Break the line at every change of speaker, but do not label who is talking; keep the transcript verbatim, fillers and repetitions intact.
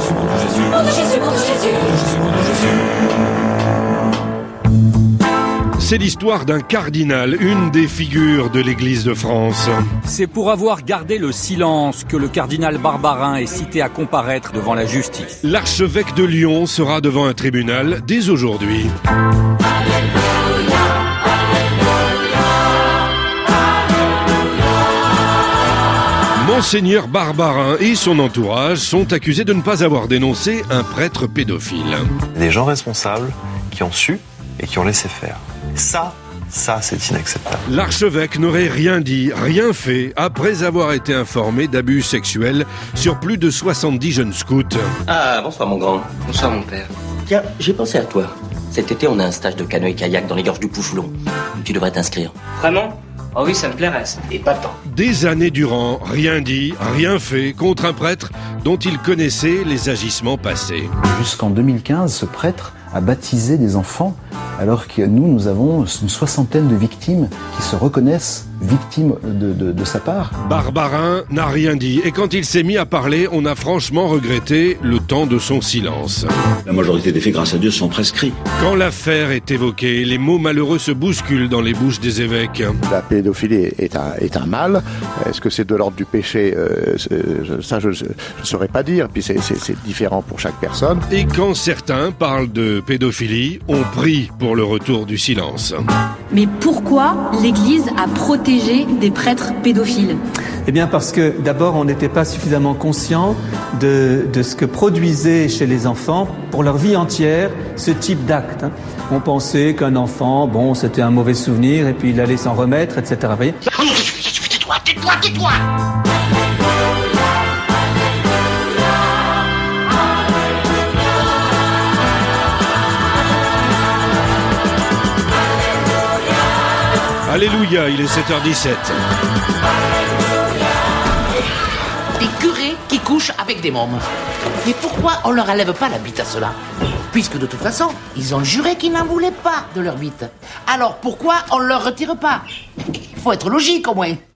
C'est l'histoire d'un cardinal, une des figures de l'Église de France.
C'est pour avoir gardé le silence que le cardinal Barbarin est cité à comparaître devant la justice.
L'archevêque de Lyon sera devant un tribunal dès aujourd'hui. Monseigneur Barbarin et son entourage sont accusés de ne pas avoir dénoncé un prêtre pédophile.
Des gens responsables qui ont su et qui ont laissé faire. Ça, ça, c'est inacceptable.
L'archevêque n'aurait rien dit, rien fait, après avoir été informé d'abus sexuels sur plus de soixante-dix jeunes scouts.
Ah, bonsoir mon grand. Bonsoir mon père. Tiens, j'ai pensé à toi. Cet été, on a un stage de canoë-kayak dans les gorges du Pouchoulon. Tu devrais t'inscrire.
Vraiment ? Oh oui, ça me plairait. Et pas tant.
Des années durant, rien dit, rien fait contre un prêtre dont il connaissait les agissements passés.
Jusqu'en deux mille quinze, ce prêtre a baptisé des enfants, alors que nous, nous avons une soixantaine de victimes qui se reconnaissent victimes de, de, de sa part.
Barbarin n'a rien dit, et quand il s'est mis à parler, on a franchement regretté le temps de son silence.
La majorité des faits, grâce à Dieu, sont prescrits.
Quand l'affaire est évoquée, les mots malheureux se bousculent dans les bouches des évêques.
La pédophilie est un, est un mal. Est-ce que c'est de l'ordre du péché? euh, Ça, je ne saurais pas dire. Puis c'est, c'est, c'est différent pour chaque personne.
Et quand certains parlent de pédophilie, on prie pour le retour du silence.
Mais pourquoi l'Église a protégé des prêtres pédophiles?
Eh bien parce que d'abord on n'était pas suffisamment conscient de, de ce que produisait chez les enfants pour leur vie entière ce type d'acte. On pensait qu'un enfant, bon, c'était un mauvais souvenir et puis il allait s'en remettre, et cetera. Vous voyez ?
Tais-toi, tais-toi, tais-toi !
Alléluia, il est sept heures dix-sept.
Des curés qui couchent avec des mômes. Mais pourquoi on leur enlève pas la bite à cela? Puisque de toute façon, ils ont juré qu'ils n'en voulaient pas de leur bite. Alors pourquoi on leur retire pas? Il faut être logique au moins.